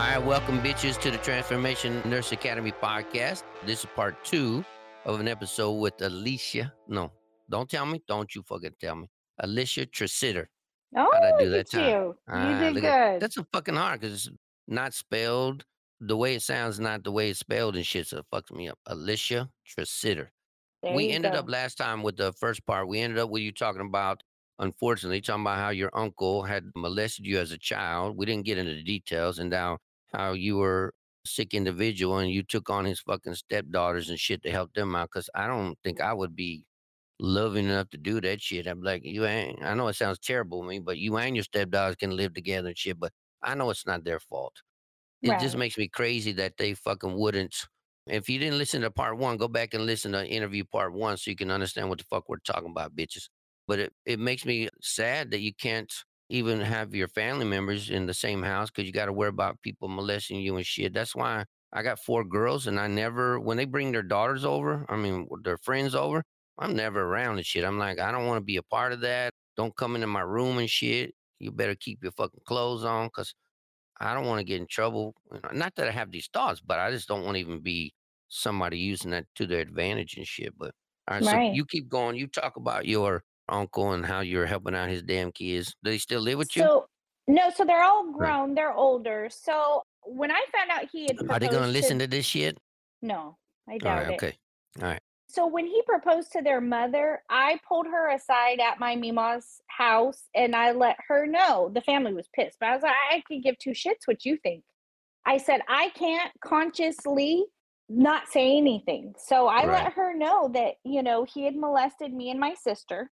Hi, welcome bitches to the Transformation Nurse Academy podcast. This is part 2 of an episode with Alicia. No, don't tell me. Don't you fucking tell me. Alicia Tresitter. How'd I Oh, do look that at time? you. You did Look at good. that's a fucking hard because it's not spelled the way it sounds, not the way it's spelled and shit. So it fucks me up. Alicia Tresitter. There We you ended up go. last time with the first part. We ended up with you talking about, unfortunately, talking about how your uncle had molested you as a child. We didn't get into the details, and now how you were a sick individual and you took on his fucking stepdaughters and shit to help them out. Because I don't think I would be loving enough to do that shit. I'm like, you ain't. I know it sounds terrible to me, but you and your stepdaughters can live together and shit. But I know it's not their fault. It just Right. makes me crazy that they fucking wouldn't. If you didn't listen to part 1, go back and listen to interview part 1 so you can understand what the fuck we're talking about, bitches. But it makes me sad that you can't even have your family members in the same house because you got to worry about people molesting you and shit. That's why I got 4 girls and I never, when they bring their daughters over, I mean, their friends over, I'm never around and shit. I'm like, I don't want to be a part of that. Don't come into my room and shit. You better keep your fucking clothes on because I don't want to get in trouble. Not that I have these thoughts, but I just don't want to even be somebody using that to their advantage and shit. But all right, so Right. you keep going. You talk about your uncle and how you're helping out his damn kids. Do they still live with you? So, no, so they're all Right. grown, they're older. So, when I found out he had Are they gonna proposed listen to to this shit? no, I All right. doubt it. Okay. All right. So, when he proposed to their mother, I pulled her aside at my Mima's house and I let her know. The family was pissed, but I was like, I could give two shits what you think. I said, I can't consciously not say anything. So I Right. let her know that, he had molested me and my sister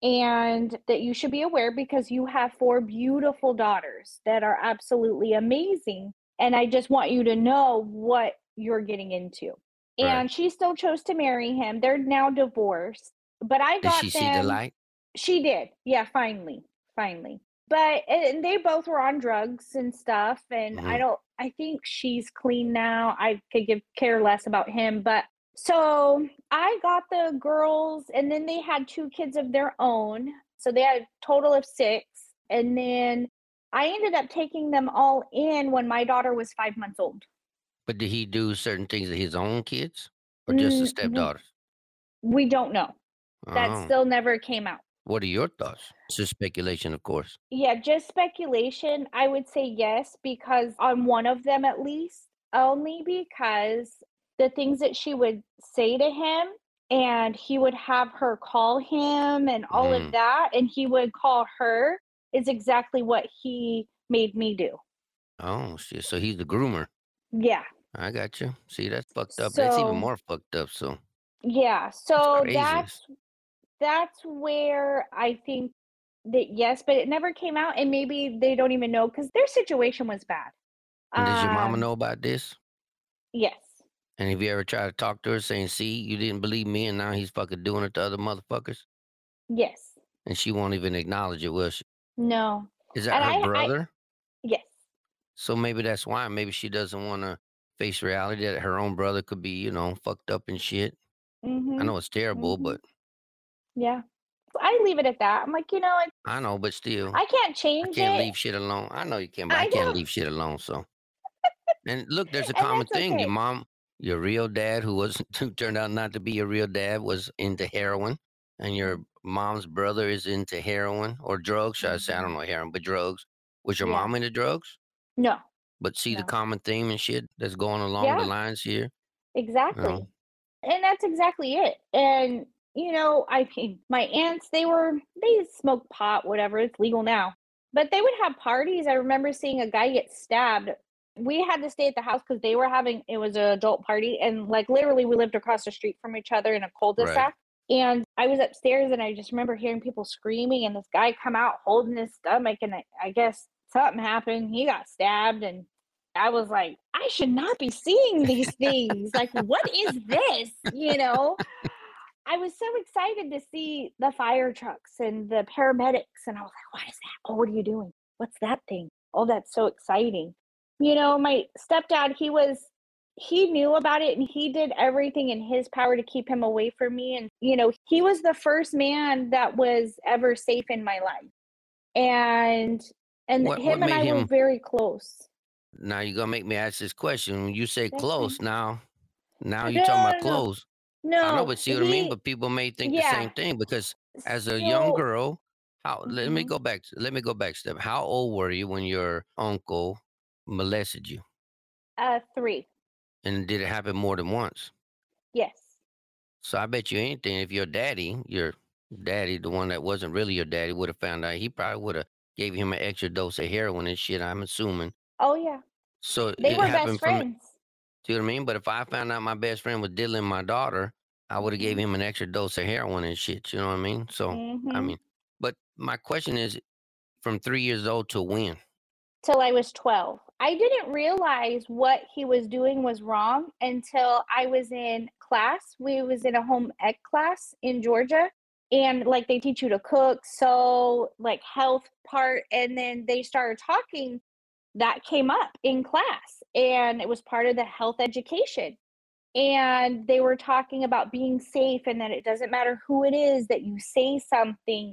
and that you should be aware because you have four beautiful daughters that are absolutely amazing. And I just want you to know what you're getting into. Right. And she still chose to marry him. They're now divorced, but I Did got she see the them. light? She did. Yeah, finally. Finally. But and they both were on drugs and stuff. And Hmm. I think she's clean now. I could give care less about him. But so I got the girls, and then they had two kids of their own. So they had a total of six. And then I ended up taking them all in when my daughter was 5 months old. But did he do certain things to his own kids, or just the Mm, stepdaughters? we don't know. That Oh, still never came out. what are your thoughts? It's just speculation, of course. Yeah, just speculation. I would say yes, because on one of them at least, only because the things that she would say to him, and he would have her call him and all of Hmm. that, and he would call her, is exactly what he made me do. Oh shit. So he's the groomer. Yeah. I got you. See, that's fucked up. That's even So, more fucked up. So yeah. it's So crazy. that's where I think that yes, but it never came out, and maybe they don't even know because their situation was bad. And does your mama Um, know about this? yes. And have you ever tried to talk to her saying, see, you didn't believe me and now he's fucking doing it to other motherfuckers? Yes. And she won't even acknowledge it, will she? No. Is that And her I brother? yes. So maybe that's why. Maybe she doesn't want to face reality that her own brother could be, fucked up and shit. I Mhm. know it's terrible, Mhm. but Yeah. I leave it at that. I'm like, I know, but still, I can't I change can't it. leave shit alone. I know you can, but I I can't know. leave shit alone. So. And look, there's a And common that's thing. Your okay. mom, your real dad, who was who turned out not to be your real dad, was into heroin, and your Mm, mom's brother is into heroin or drugs. Should I say? I don't mhm. know heroin, but drugs. Was your Yeah. mom into drugs? No. But see the No. common theme and shit that's going along the Yeah, lines here. You know, exactly. And that's exactly it. And, I mean, my aunts, they smoked pot, whatever, it's legal now. But they would have parties. I remember seeing a guy get stabbed. We had to stay at the house because they were having it was an adult party, and like literally we lived across the street from each other in a right? cul-de-sac. And I was upstairs and I just remember hearing people screaming and this guy come out holding his stomach, and I guess something happened. He got stabbed, and I was like, I should not be seeing these things. Like, what is this? I was so excited to see the fire trucks and the paramedics. And I was like, what is that? Oh, what are you doing? What's that thing? Oh, that's so exciting. My stepdad, he knew about it and he did everything in his power to keep him away from me. And, he was the first man that was ever safe in my life. And What him and made I were him? very close. Now you're gonna make me ask this question. When you say That's fine. close, now No, you talking no, about no, no. close. I know, No, but see what I mean? he But people may think the yeah. same thing because as a young So girl, how mhm, let me go back a step. How old were you when your uncle molested you? 3. And did it happen more than once? Yes. So I bet you anything, if your daddy, the one that wasn't really your daddy, would have found out, he probably would have gave him an extra dose of heroin and shit, I'm assuming. Oh, yeah. So They it were best happened from, friends. see what I mean? But if I found out my best friend was diddling my daughter, I would have gave Mhm, him an extra dose of heroin and shit. You know what I mean? So I mhm. mean, but my question is, from 3 years old to when? Till I was 12. I didn't realize what he was doing was wrong until I was in class. We was in a home ec class in Georgia, and, like, they teach you to cook, sew, like, health part, and then they started talking that came up in class, and it was part of the health education, and they were talking about being safe and that it doesn't matter who it is, that you say something,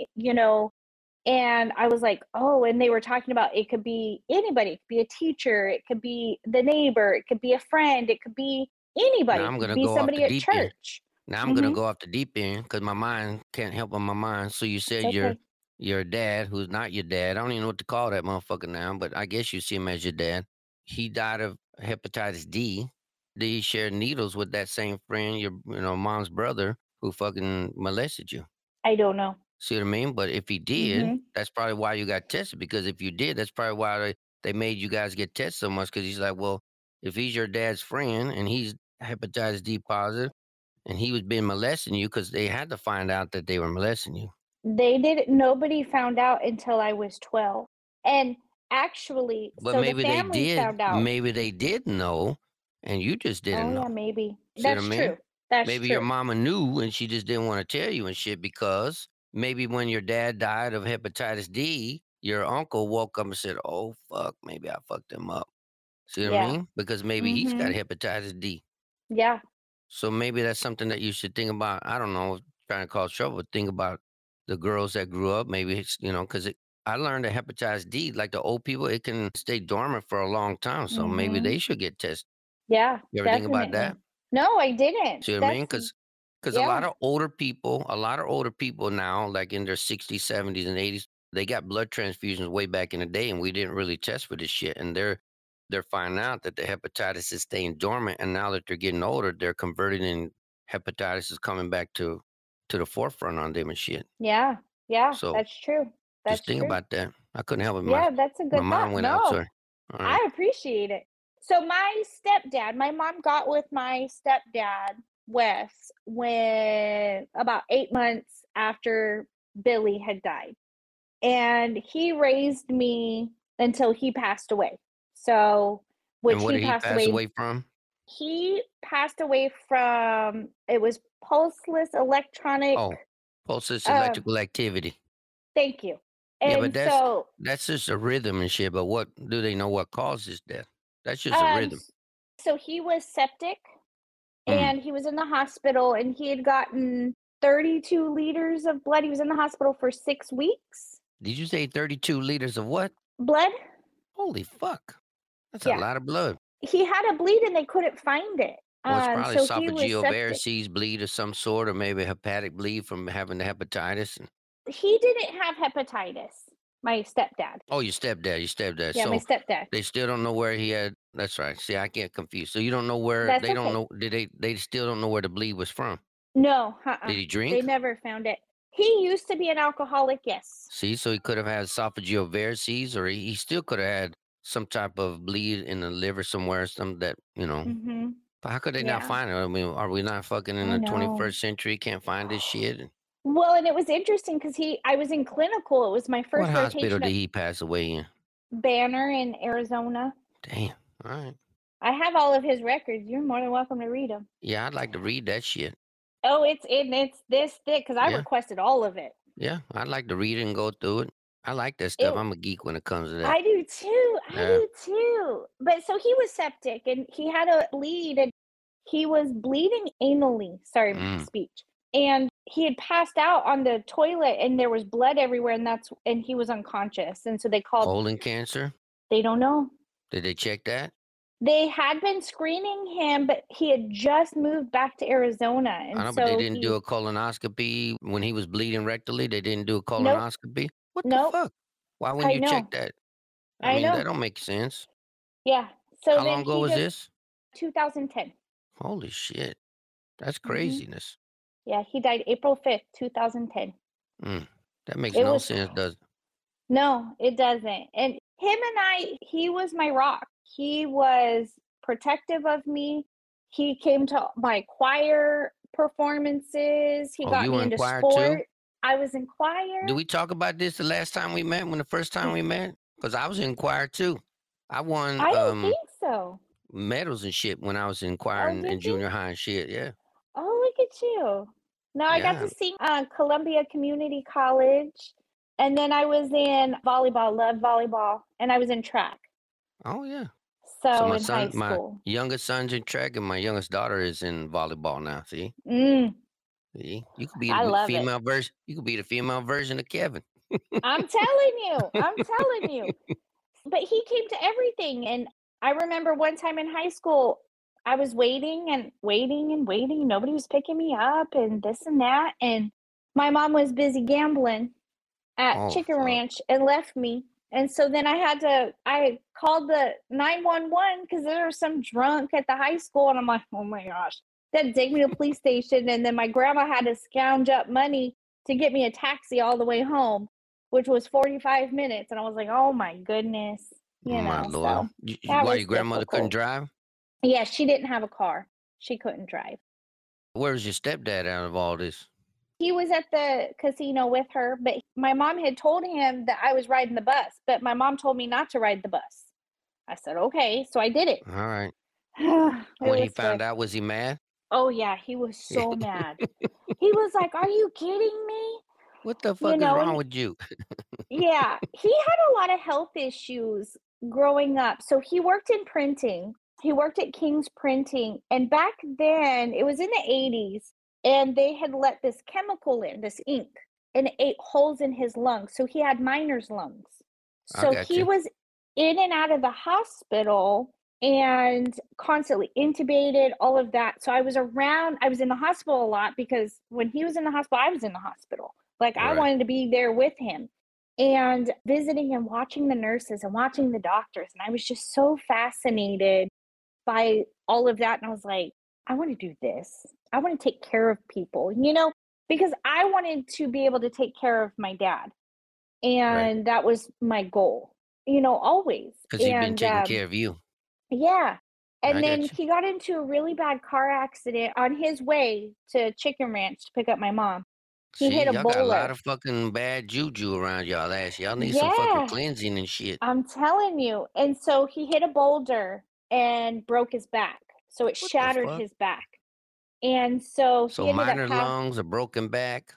and I was like, "Oh," and they were talking about it could be anybody, it could be a teacher, it could be the neighbor, it could be a friend, it could be Now anybody, I'm it could gonna be go off the somebody at deep end. church. Now I'm gonna Mhm. go off the deep end because my mind can't help but my mind. So you It's said okay. your dad, who's not your dad. I don't even know what to call that motherfucker now, but I guess you see him as your dad. He died of hepatitis D. Did he share needles with that same friend, your mom's brother, who fucking molested you? I don't know. See what I mean? But if he did, Mhm. that's probably why you got tested. Because if you did, that's probably why they made you guys get tested so much. Because he's like, well, if he's your dad's friend and he's hepatitis D positive and he was being molesting you, because they had to find out that they were molesting you. They didn't nobody found out until I was 12. And actually, But so the family found out. maybe they did know, and you just Oh, didn't yeah, know. maybe. See what I That's mean? true. That's Maybe your true. mama knew and she just didn't want to tell you and shit because maybe when your dad died of hepatitis D, your uncle woke up and said, "Oh fuck, maybe I fucked him up." See what I Yeah. mean? Because maybe he's got Mhm. hepatitis D. Yeah. So maybe that's something that you should think about. I don't know, trying to cause trouble. Think about the girls that grew up. Maybe it's because I learned that hepatitis D, like the old people, it can stay dormant for a long time. So maybe Mhm. they should get tested. Yeah, You ever think about definitely. that? No, I didn't. See what I mean? That's Because yeah. a lot of older people now, like in their 60s, 70s, and 80s, they got blood transfusions way back in the day, and we didn't really test for this shit. And they're finding out that the hepatitis is staying dormant, and now that they're getting older, they're converting, and hepatitis is coming back to the forefront on them and shit. Yeah. Yeah, So that's true. just That's think true. about that. I couldn't help it. Yeah, that's a My good mind thought. went out. No, Sorry. All right. I appreciate it. So my stepdad, my mom got with my stepdad, Wes, when about 8 months after Billy had died. And he raised me until he passed away. So, And which what he did he passed pass away away from? he passed away from it was pulseless electronic Oh, pulseless um electrical activity. thank you. Yeah, but And so that's just a rhythm and shit. But what do they know what causes death? That's just a um rhythm. s- so he was septic Mm. and he was in the hospital and he had gotten 32 liters of blood. He was in the hospital for 6 weeks. Did you say 32 liters of what? Blood? Holy fuck. That's a Yeah. lot of blood. He had a bleed and they couldn't find it. Well, it's probably So he was esophageal septic. varices bleed of some sort, or maybe hepatic bleed from having the hepatitis. And, He didn't have hepatitis, my stepdad. oh, your stepdad. Yeah, my So stepdad. they still don't know where he had. That's right. See, I get confused. So you don't know where That's they don't okay. know. Did they still don't know where the bleed was from? No, Did he they drink? never found it. He used to be an alcoholic, yes. See, so he could have had esophageal varices, or he still could have had some type of bleed in the liver somewhere, some that. Mhm. But how could they not Yeah, find it? I mean, are we not fucking in I the know. 21st century? Can't find this shit? Well, and it was interesting because I was in clinical. It was my What first hospital rotation did at he pass away in? Banner in Arizona. Damn. All right. I have all of his records. You're more than welcome to read them. Yeah, I'd like to read that shit. Oh, it's this thick because I Yeah. requested all of it. Yeah. I'd like to read it and go through it. I like that stuff. It I'm a geek when it comes to that. I do too. I Yeah. do too. But so he was septic and he had a bleed and he was bleeding anally. Sorry, my Mm. speech. And he had passed out on the toilet and there was blood everywhere and he was unconscious. And so they called Colon cancer? they don't know. Did they check that? They had been screening him, but he had just moved back to Arizona, I and know, but they so didn't do he a colonoscopy when he was bleeding rectally. They didn't do a nope, colonoscopy. What the nope. fuck? Why wouldn't I you check know, that? I I mean, that know. don't make sense. Yeah. So How then long ago he was just this? 2010. Holy shit. That's Hmm. craziness. Yeah, he died April 5th, 2010. Mm, that makes It no was sense, does it? no, it doesn't. And him and he was my rock. He was protective of me. He came to my choir performances. He Oh, got you were me in into choir too? sport. I was in Did choir. we talk about this the last time we met, when the first time Y- we met? Because I was in choir too. I won I don't think so. medals and shit when I was in choir Oh, in did you? junior high and shit. Yeah. Oh, look at you. No, I got to Yeah. sing Columbia Community College. And then I was in volleyball, love volleyball, and I was in track. Oh, yeah. So So in high my school. youngest son's in track and my youngest daughter is in volleyball now. See? Mm, See? You could be I the love it. female version. You could be the female version of Kevin. I'm telling you. I'm telling you. But he came to everything. And I remember one time in high school, I was waiting and waiting and waiting. Nobody was picking me up and this and that. And my mom was busy gambling at Oh, Chicken fuck. Ranch and left me. And so then I called the 911 because there was some drunk at the high school. And I'm like, oh my gosh, that take me to the police station. And then my grandma had to scrounge up money to get me a taxi all the way home, which was 45 minutes. And I was like, oh my goodness, My Lord. so that Why was your grandmother couldn't difficult. drive? Yeah, she didn't have a car. She couldn't drive. Where's your stepdad out of all this? He was at the casino with her, but my mom had told him that I was riding the bus, but my mom told me not to ride the bus. I said, okay. So I did it. All right. It When he was found good. out, was he mad? Oh, yeah. He was so mad. He was like, are you kidding me? What the fuck is wrong And with you? yeah, he had a lot of health issues growing up. So he worked in printing. He worked at King's Printing. And back then, it was in the 80s, and they had let this chemical in, this ink, and it ate holes in his lungs. So he had miner's lungs. I So got he you. was in and out of the hospital and constantly intubated, all of that. So I was in the hospital a lot because when he was in the hospital, I was in the hospital. Like I Right. wanted to be there with him and visiting and watching the nurses and watching the doctors. And I was just so fascinated by all of that. And I was like, I want to do this. I want to take care of people, because I wanted to be able to take care of my dad. Right. And that was my goal, always. Because he's been And taking care of you. yeah. I And then got you. he got into a really bad car accident on his way to Chicken Ranch to pick up my mom. He See, hit a y'all got a lot bowler. of fucking bad juju around y'all ass. Y'all need some fucking Yeah. cleansing and shit. I'm telling you. And so he hit a boulder and broke his back. So it What the shattered fuck? his back. And so So he ended up minor having. lungs, a broken back.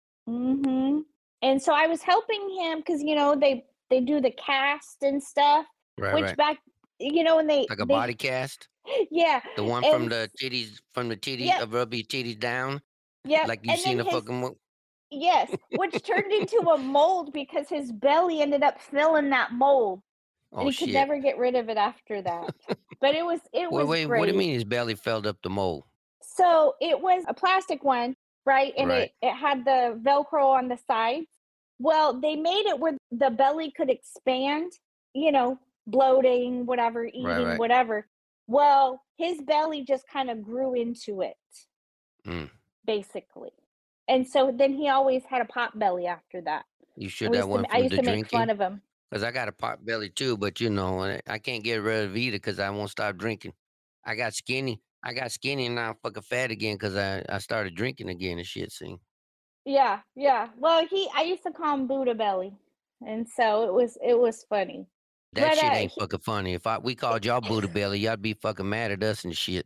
And so I was helping him because they do the cast and stuff, Right, which right. back, and Like a they body cast. yeah, The one and from the titties, yep, rub your titties down, yep, like you and then seen a his fucking. yes, which turned into a mold because his belly ended up filling that mold, and Oh he could shit. never get rid of it after that. But it Wait, was wait. What do you great. mean his belly filled up the mole? So it was a plastic one, right? And Right, it had the Velcro on the sides. Well, they made it where the belly could expand, bloating, whatever, right, eating, right. whatever. Well, his belly just kind of grew into it, Mm. basically. And so then he always had a pot belly after that. You sure that one I from used the to make fun drinking? of him. Cause I got a pot belly too, but I can't get rid of either because I won't stop drinking. I got skinny. I got skinny and now I'm fucking fat again because I started drinking again and shit. See, Yeah, yeah. Well, I used to call him Buddha belly. And so it was funny. that But shit ain't fucking funny. If we called y'all Buddha belly, y'all be fucking mad at us and shit.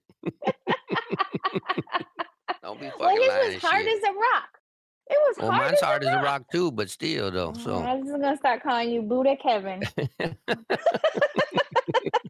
Don't be well, fucking his lying was and hard shit. as a rock. It was Well, hard mine's as hard as a a rock. rock too, but still though. So I'm just gonna start calling you Buddha Kevin.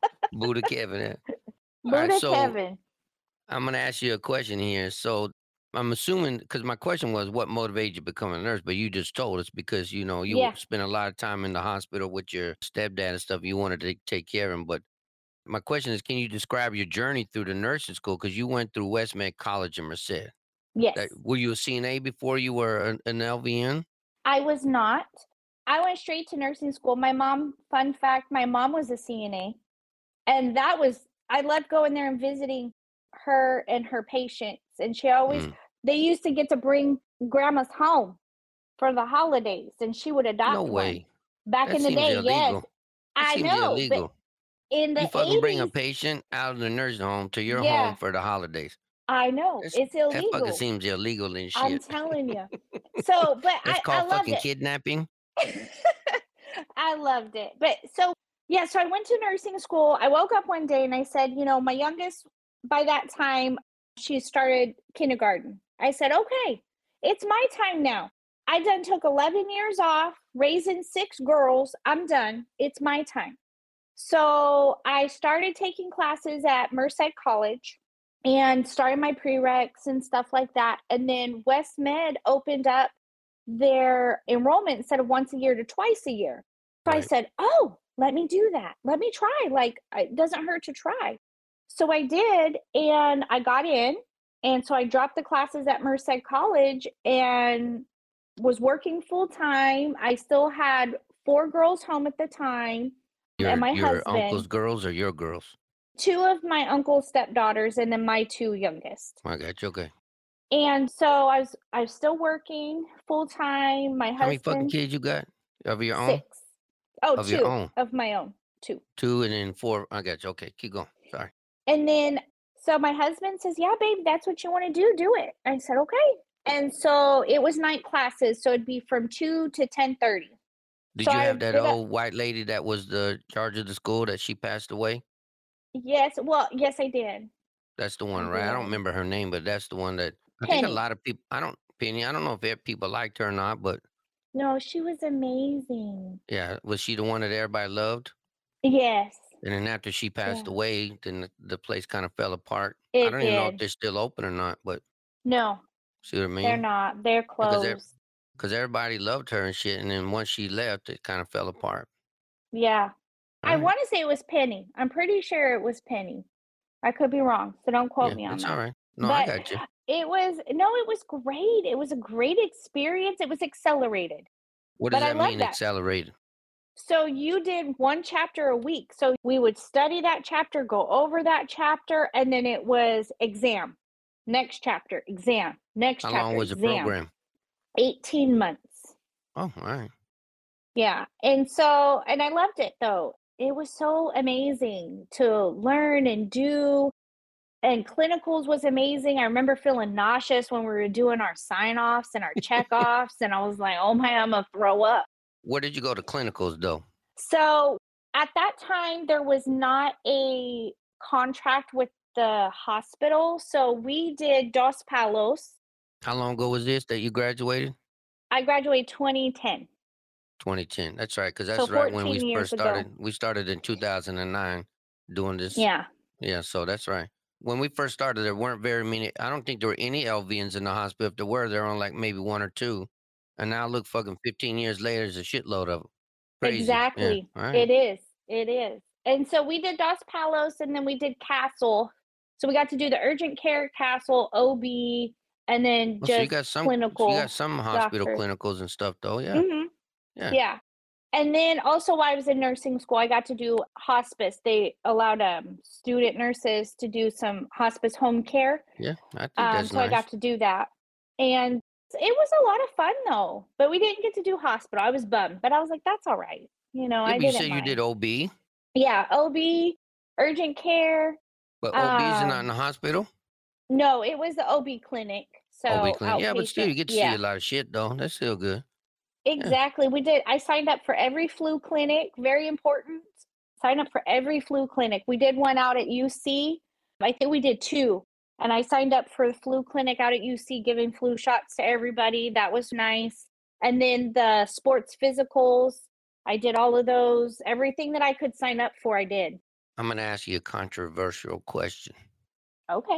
Buddha Kevin. All right, Buddha so Kevin. I'm gonna ask you a question here. So I'm assuming because my question was what motivated you to become a nurse, but you just told us because you Yeah. spent a lot of time in the hospital with your stepdad and stuff. You wanted to take care of him, but my question is, can you describe your journey through the nursing school? Because you went through Westmed College in Merced. That Yes. were you a CNA before you were an LVN? I was not. I went straight to nursing school. My mom, fun fact, my mom was a CNA. And that was I loved going there and visiting her and her patients. And she always Mm, they used to get to bring grandmas home for the holidays, and she would no adopt one. way. Back That in the seems day, yes. illegal. That I seems know, but illegal. in You the fucking bring a 80s, patient out of the nursing home to your home yeah, for the holidays. I know. That's It's that fucking illegal. seems illegal and I'm shit. telling you. So, but That's I called loved fucking it. kidnapping. I loved it. But so, yeah, so I went to nursing school. I woke up one day and I said, my youngest, by that time, she started kindergarten. I said, okay, it's my time now. I done took 11 years off, raising 6 girls. I'm done. It's my time. So I started taking classes at Merced College and started my prereqs and stuff like that. And then West Med opened up their enrollment instead of once a year to twice a year. So I Right. said, oh, let me do that. Let me try. Like, it doesn't hurt to try. So I did, and I got in. And so I dropped the classes at Merced College and was working full time. I still had 4 girls home at the time and my Your uncle's husband, girls or your girls? 2 of my uncle's stepdaughters, and then my 2 youngest. I got you. Okay. And so I was still working full time. My How many fucking husband, kids you got of your own? 6. Oh, Of your 2 own. of my own, 2. Two and then four. I got you. Okay, keep going. Sorry. And then so my husband says, "Yeah, babe, that's what you want to do. Do it." I said, "Okay." And so it was night classes, so it'd be from 2 to 10:30. So Did you I have that did a old white lady that was the charge of the school that she passed away? yes, well, yes, I did. That's the I one, right? I don't did. remember her name, but that's the one that I think a Penny. lot of people. I don't know if people liked her or not, but No, she was amazing. yeah, was she the one that everybody loved? Yes. And then after she passed Yeah, away, then the place kind of fell apart. I it don't even know if did. they're still open or not, but No, see what I they're mean? not. They're Because closed. everybody loved her and shit, and then once she left, it kind of fell apart. Yeah. All I right. wanna say it was Penny. I'm pretty sure it was Penny. I could be wrong, so don't quote Yeah, me on it's all that. right. No, I But got you. it was great. It was a great experience. It was accelerated, What but does I that love mean, that. accelerated? So you did 1 chapter a week. So we would study that chapter, go over that chapter, and then it was exam. Next chapter, exam. Next How long chapter, was the exam. program? 18 months. Oh, all right. Yeah, and so and I loved it though. It was so amazing to learn and do, and clinicals was amazing. I remember feeling nauseous when we were doing our sign-offs and our check-offs, and I was like, "Oh my, Imma throw up." Where did you go to clinicals though? So, at that time, there was not a contract with the hospital, so we did Dos Palos. How long ago was this that you graduated? I graduated 2010, 2010. That's right, because so that's right when we 14 first years ago. started. We started in 2009 doing this. Yeah. Yeah, so that's right. When we first started, there weren't very many. I don't think there were any LVNs in the hospital. If there were, there were only like maybe one or two. And now look, fucking 15 years later, there's a shitload of them. Crazy. Yeah. Exactly. All right. It is. It is. And so we did Dos Palos and then we did Castle. So we got to do the urgent care, Castle, OB, and then Well, so just you got clinical some hospital doctors. clinicals and stuff though. Yeah. Mhm. Yeah. Yeah. And then also while I was in nursing school, I got to do hospice. They allowed student nurses to do some hospice home care. Yeah. I think that's So I nice. got to do that. And it was a lot of fun though. But we didn't get to do hospital. I was bummed, but I was like, that's all right. Yeah, I but you didn't said you did mind. OB, Yeah, OB, urgent care. but OB is not in the Um, hospital. no, it was the OB clinic, OB so clinic. Yeah, but still, you outpatient. get to see a Yeah, lot of shit though. That's still good. Yeah. exactly. We did. I signed up for every flu clinic. Very important. Sign up for every flu clinic. We did one out at UC. I think we did 2. And I signed up for the flu clinic out at UC, giving flu shots to everybody. That was nice. And then the sports physicals, I did all of those. Everything that I could sign up for, I did. I'm gonna ask you a controversial question. Okay.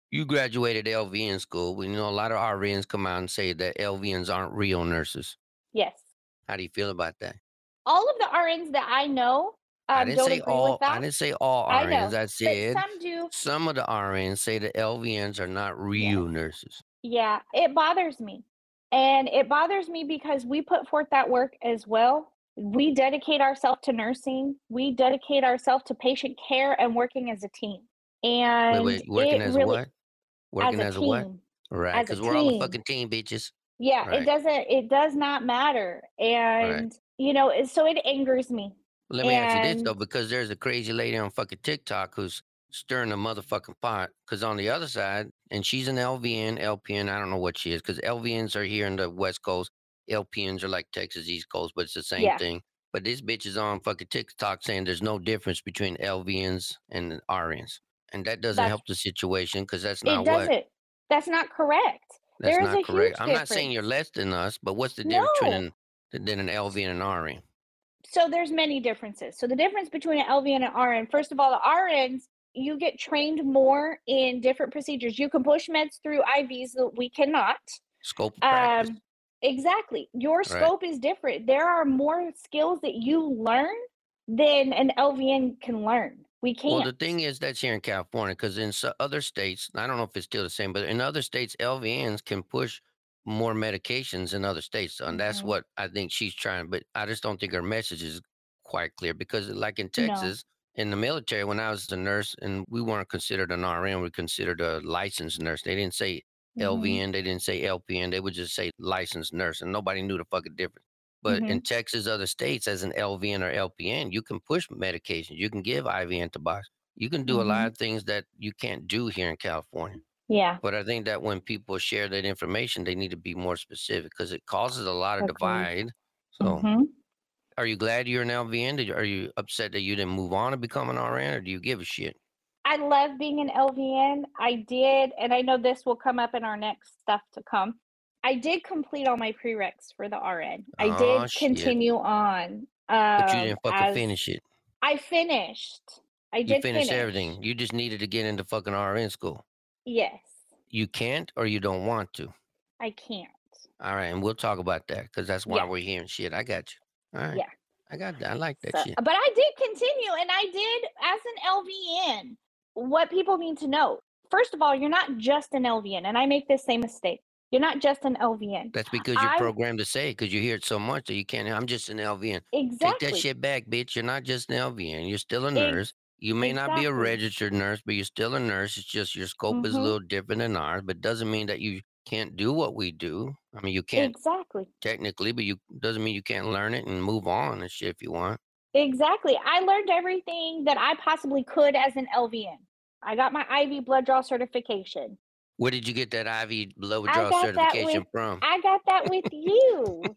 You graduated LVN school. We know a lot of RNs come out and say that LVNs aren't real nurses. Yes. How do you feel about that? All of the RNs that I know, I didn't don't say agree with all. I that. didn't say all I RNs. know, I but said some do. some of the RNs say that LVNs are not Yes. real nurses. Yeah, it bothers me. And it bothers me because we put forth that work as well. We dedicate ourselves to nursing. We dedicate ourselves to patient care and working as a team. Wait, And wait. Working it as a really, what? as Working a as a what? team, Right, as a because we're all a team. fucking team, bitches. Yeah, Right, it does not matter. right. And, so it angers me. Let me ask you this though, And because there's a crazy lady on fucking TikTok who's stirring the motherfucking pot. Because on the other side, and she's an LVN, LPN, I don't know what she is, because LVNs are here in the West Coast, LPNs are like Texas East Coast, but it's the same yeah, thing. But this bitch is on fucking TikTok saying there's no difference between LVNs and RNs, and that doesn't that's help the situation because that's it not what. doesn't. That's not correct. That's There is not a correct. huge I'm not saying you're difference. less than us, but what's the difference between No. than an LVN and an RN? So there's many differences. So the difference between an LVN and RN, first of all, the RNs, you get trained more in different procedures. You can push meds through IVs that we cannot. Scope of practice, Um, exactly. Your right? scope is different. There are more skills that you learn than an LVN can learn. We Well, can't. the thing is that's here in California because in other states, I don't know if it's still the same, but in other states, LVNs can push more medications in other states, and that's Hmm. what I think she's trying. But I just don't think her message is quite clear because, like in No. Texas, in the military, when I was a nurse, and we weren't considered an RN, we were considered a licensed nurse. They didn't say Hmm. LVN, they didn't say LPN, they would just say licensed nurse, and nobody knew the fucking difference. But in Hmm. Texas, other states, as an LVN or LPN, you can push medications, you can give IV antibiotics, you can do a lot Hmm. of things that you can't do here in California. Yeah. But I think that when people share that information, they need to be more specific because it causes a lot of Agreed. divide. So, Hmm. are you glad you're an LVN? Are you upset that you didn't move on to become an RN, or do you give a shit? I love being an LVN. I did, and I know this will come up in our next stuff to come. I did complete all my prereqs for the RN. I Oh did shit! continue on But you didn't fucking as finish it. I finished. I You did finished finish. everything. You just needed to get into fucking RN school. Yes, You can't, or you don't want to. I can't. All right, and we'll talk about that because that's why Yeah, we're here and shit. I got you. All right, yeah. I got that. I like that So, shit. but I did continue, and I did as an LVN. What people need to know, first of all, you're not just an LVN, and I make this same mistake. You're not just an LVN. That's because you're I programmed to say it because you hear it so much that you can't. I'm just an LVN. Take that exactly, shit back, bitch. You're not just an LVN. You're still a ex- nurse. You may not be a exactly. registered nurse, but you're still a nurse. It's just your scope is a Mhm. little different than ours, but doesn't mean that you can't do what we do. I mean, you can't Exactly. technically, but you doesn't mean you can't learn it and move on and shit if you want. Exactly. I learned everything that I possibly could as an LVN. I got my IV blood draw certification. Where did you get that IV blood I draw got that with certification from? I got that with you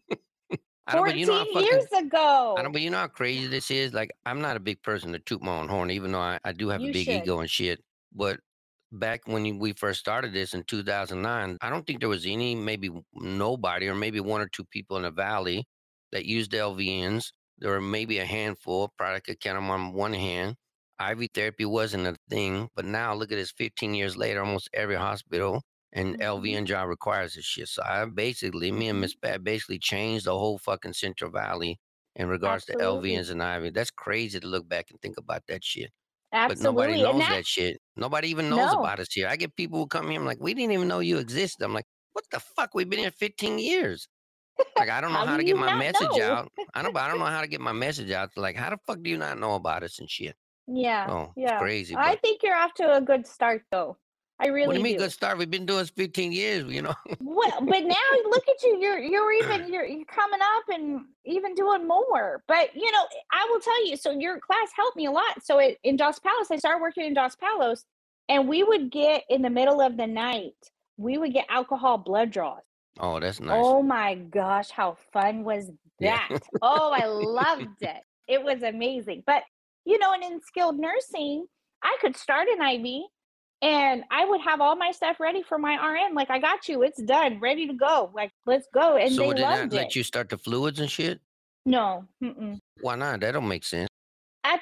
I don't, but you know how 14 fucking years I don't, ago. but you know how crazy this is? Like, I'm not a big person to toot my own horn, even though I do have a You big should. ego and shit. But back when we first started this in 2009, I don't think there was any, maybe nobody, or maybe one or two people in the valley that used LVNs. There were maybe a handful, probably could count them on one hand. IV therapy wasn't a thing, but now look at this 15 years later, almost every hospital and Mhm. LVN job requires this shit. So I basically, me and Mhm. Miss Pat basically changed the whole fucking Central Valley in regards to Absolutely. LVNs and IV. That's crazy to look back and think about that shit. But nobody Absolutely. And knows that that shit. Nobody even knows no. about us here. I get people who come here, I'm like, we didn't even know you existed. I'm like, what the fuck? We've been here 15 years. Like, I don't know How do how to get you my not message know? out. I don't know how to get my message out. Like, how the fuck do you not know about us and shit? Yeah. Oh, it's Yeah. crazy. I But think you're off to a good start though. I what do you really mean good do. start? We've been doing this 15 years, you know? Well, but now look at you. You're coming up and even doing more. But I will tell you. So your class helped me a lot. So in Dos Palos, I started working in Dos Palos, and we would get in the middle of the night. We would get alcohol blood draws. Oh, that's nice. Oh my gosh, how fun was Yeah. that? Oh, I loved it. It was amazing. But and in skilled nursing, I could start an IV and I would have all my stuff ready for my RN. Like, I got you, it's done, ready to go. Like, let's go. And So they would they not loved let it. you start the fluids and shit? No, mm-mm. Why not? That don't make sense.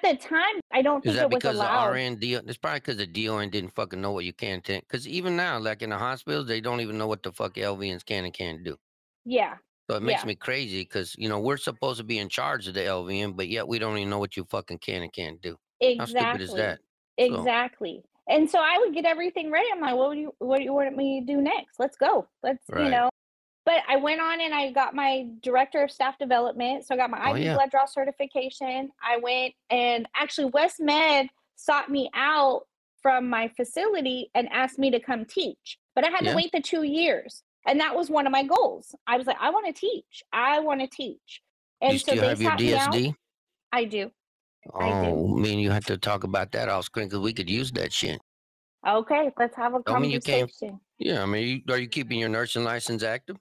the time, I don't Is think that it was because the allowed. RN it's probably because the DON didn't fucking know what you can take. Because even now, like in the hospitals, they don't even know what the fuck LVNs can and can't do. Yeah. So it makes Yeah. me crazy because, we're supposed to be in charge of the LVN, but yet we don't even know what you fucking can and can't do. How stupid is Exactly. that? So, Exactly. And so I would get everything ready. I'm like, what do you want me to do next? Let's go. right. But I went on and I got my director of staff development. So I got my Oh, IV yeah. blood draw certification. I went and actually West Med sought me out from my facility and asked me to come teach. But I had to Yeah. wait the 2 years. And that was one of my goals. I was like, I want to teach. I want to teach. You And so still they have your sought me out. DSD? I do. I do. Oh, me and you have to talk about that off screen because we could use that shit. Okay, let's have a I mean, you can't. conversation. Yeah, I mean, are you keeping your nursing license active?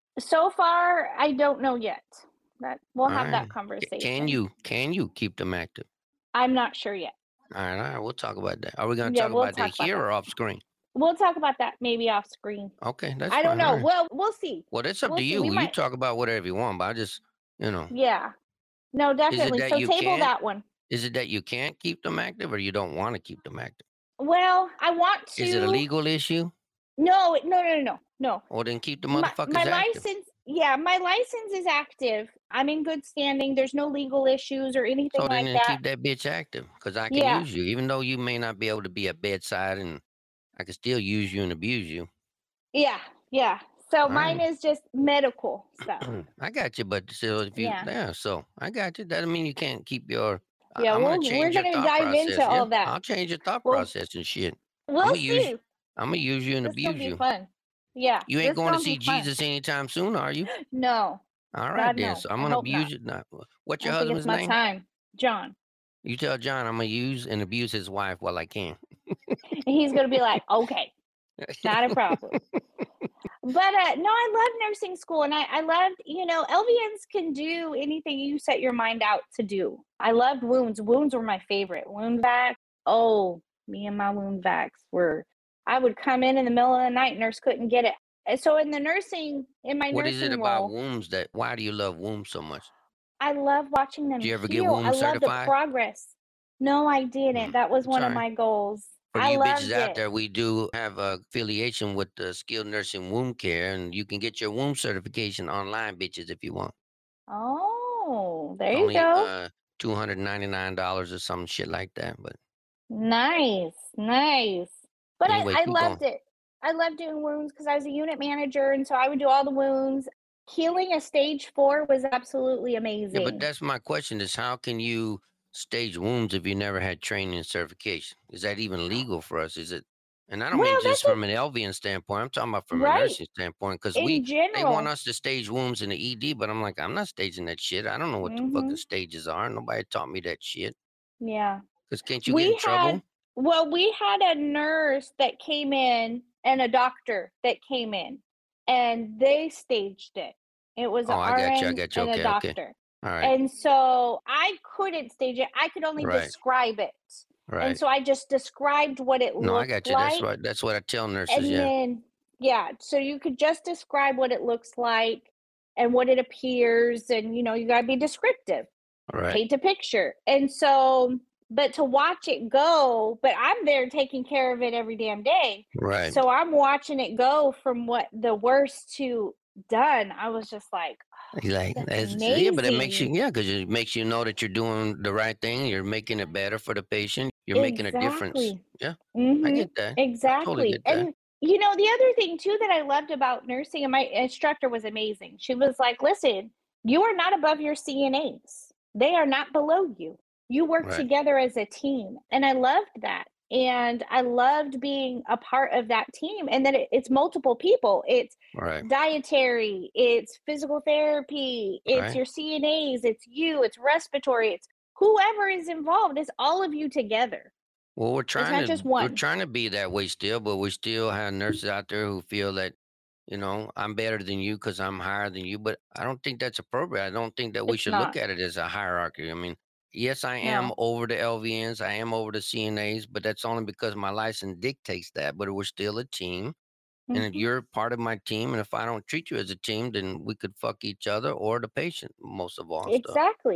So far, I don't know yet. That we'll All have right. that Can conversation. you keep them active? I'm not sure yet. All right, we'll talk about that. Are we going to Yeah, talk we'll about that talk about here that. or off screen? We'll talk about that maybe off screen. Okay, that's I don't fine. All know. right. Well, we'll see. Well, that's up We'll to see. We you. You might. talk about whatever you want, but I just, you know, Yeah. No, is it definitely. that So you table can't? that one. Is it that you can't keep them active or you don't want to keep them active? Well, I want Is it a to. legal issue? No, no, no, no, no. Well, then keep the My motherfuckers active. license. Yeah, my license is active. I'm in good standing. There's no legal issues or anything So like then that. keep that bitch active because I can Yeah. use you, even though you may not be able to be at bedside, and I can still use you and abuse you. Yeah. Yeah. So All mine right. is just medical stuff. I got you, but still, if you, Yeah. yeah, so I got you. That doesn't mean you can't keep your. Yeah, I'm gonna we're change your gonna thought dive into process. Yeah, all that. I'll change your thought Well, process and shit. I'm we'll gonna use. see. I'm gonna use you and This gonna abuse be you. fun. Yeah, You ain't this going to gonna see be fun. Jesus anytime soon, are you? No, All right God then. no. So I'm I gonna hope abuse not. it. What's I your don't think it's husband's my name? time. John. You tell John I'm gonna use and abuse his wife while I can. And he's gonna be like, okay, not a problem. But no, I love nursing school and I loved, LVNs can do anything you set your mind out to do. I loved wounds. Wounds were my favorite. Wound vac. Oh, me and my wound vacs were I would come in the middle of the night, nurse couldn't get it. And so in my What is it nursing about role, wombs that? Why do you love wombs so much? I love watching them Do you ever get heal. I womb love the certified? progress. No, I didn't. That was It's one all of right. my goals. For I you bitches loved out it. there, we do have a affiliation with the skilled nursing womb care, and you can get your womb certification online, bitches, if you want. Oh, there It's you only go. $299 or some shit like that. But Nice, nice. But anyway, I keep loved going. it. I loved doing wounds because I was a unit manager, and so I would do all the wounds. Healing a stage 4 was absolutely Yeah, but amazing. that's my question: is how can you stage wounds if you never had training and certification? Is that even legal for us? Is it? And I don't mean Well, just that's from an LVN standpoint. I'm talking about from a right. nursing standpoint because In they want general. us to stage wounds in the ED, but I'm like, I'm not staging that shit. I don't know what the fucking Mhm. stages are. Nobody taught me that shit. Yeah. Because can't you get in We trouble? had we had a nurse that came in and a doctor that came in, and they staged it. It was Oh, a I got you. I RN got you. and a Okay, okay. doctor. All right. And so I couldn't stage it. I could only Right. describe it. And Right. so I just described what it No, I looked got you. That's like. right. That's what I tell nurses. And Yeah. then, yeah, so you could just describe what it looks like and what it appears. And, you got to be descriptive, All right. paint a picture. And so, but to watch it go, but I'm there taking care of it every damn day. Right. So I'm watching it go from what the worst to done. I was just like, Like, that's yeah, but it makes you, amazing. yeah, because it makes you know that you're doing the right thing. You're making it better for the patient. You're making a difference. Exactly. Yeah, I Mhm. get that. I totally Exactly. get that. And the other thing too that I loved about nursing, and my instructor was amazing. She was like, "Listen, you are not above your CNAs. They are not below you. You work Right, together as a team." And I loved that. And I loved being a part of that team and that it's multiple people. It's right, dietary, it's physical therapy, it's right. your CNAs, it's you, it's respiratory, it's whoever is involved. It's all of you together. Well, It's not just we're one. trying to be that way still, but we still have nurses out there who feel that, I'm better than you because I'm higher than you. But I don't think that's appropriate. I don't think that we It's should look not. at it as a hierarchy. I mean, yes, I am No. over the LVNs, I am over the CNAs, but that's only because my license dictates that. But we're still a team. And if Mhm. you're part of my team, and if I don't treat you as a team, then we could fuck each other or the patient most of all stuff. Exactly.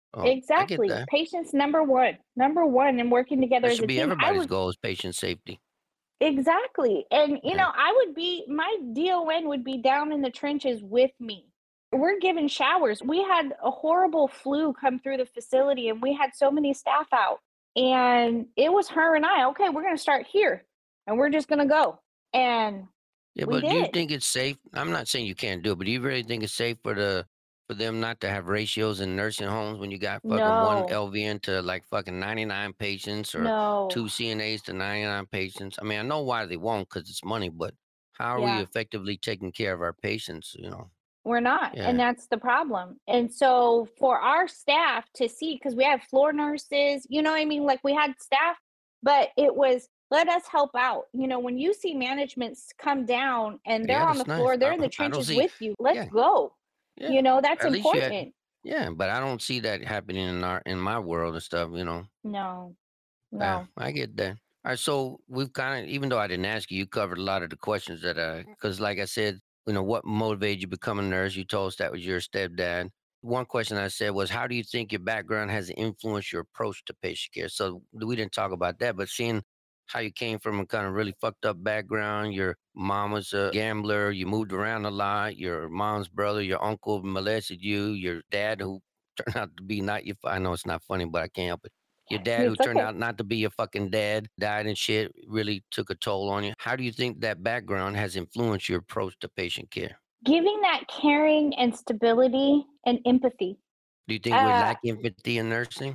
Oh, I get Exactly. that. Patients number one, and working together That as should a be team. I everybody's would goal is patient safety. exactly. And Yeah. I would be my DON would be down in the trenches with me. We're given showers. We had a horrible flu come through the facility and we had so many staff out. And it was her and I, okay, we're going to start here and we're just going to go. And Yeah, we but do you did. think it's safe? I'm not saying you can't do it, but do you really think it's safe for them not to have ratios in nursing homes when you got fucking one No, LVN to like fucking 99 patients or no. two CNAs to 99 patients? I mean, I know why they won't because it's money, but how are we Yeah. effectively taking care of our patients? We're not, and Yeah, that's the problem. And so for our staff to see, because we have floor nurses, you know what I mean? Like we had staff, but it was let us help out. When you see managements come down and they're yeah, on the that's nice. floor, they're in the I don't trenches see. with you. Let's Yeah, go. yeah. That's At least you had. important. Yeah, but I don't see that happening in my world and stuff. No, Yeah, no. I get that. All right, so we've kind of, even though I didn't ask you, you covered a lot of the questions because like I said, what motivated you to become a nurse? You told us that was your stepdad. One question I said was, how do you think your background has influenced your approach to patient care? So we didn't talk about that, but seeing how you came from a kind of really fucked up background, your mom was a gambler, you moved around a lot, your mom's brother, your uncle molested you, your dad who turned out to be not your, I know it's not funny, but I can't help it, your dad, who It's turned okay. out not to be your fucking dad, died and shit, really took a toll on you. How do you think that background has influenced your approach to patient care? Giving that caring and stability and empathy. Do you think we Uh, lack empathy in nursing?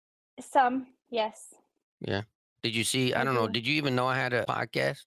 some, yes, Yeah. Did you see? I I don't know. do. Did you even know I had a podcast?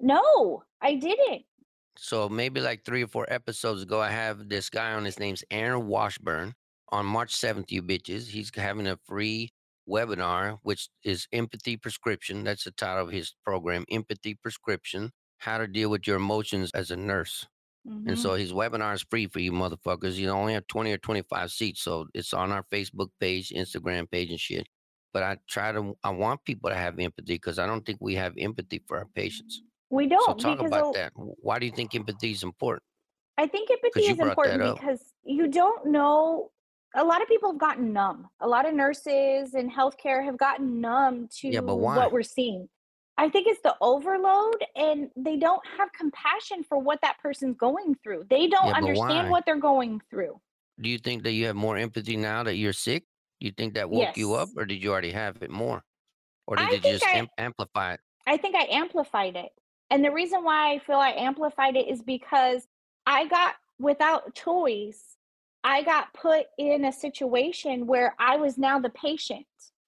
No, I didn't. So maybe like 3 or 4 episodes ago, I have this guy on. His name's Aaron Washburn. On March 7th, you bitches, he's having a free webinar, which is Empathy Prescription. That's the title of his program, Empathy Prescription: How to Deal with Your Emotions as a Nurse. And Hmm. so his webinar is free for you motherfuckers. You only have 20 or 25 seats. So it's on our Facebook page, Instagram page, and shit. But I want people to have empathy because I don't think we have empathy for our patients. We So don't talk because about that. Why do you think empathy is important? I think empathy Because you is brought that important up. because you don't know. A lot of people have gotten numb. A lot of nurses and healthcare have gotten numb Yeah, but to what why? we're seeing. I think it's the overload, and they don't have compassion for what that person's going through. They don't Yeah, but understand why? what they're going through. Do you think that you have more empathy now that you're sick? Do you think that woke you up, Yes. or did you already have it more? Or did I it think just I amplify it? I think I amplified it. And the reason why I feel I amplified it is because I got without choice, I got put in a situation where I was now the patient.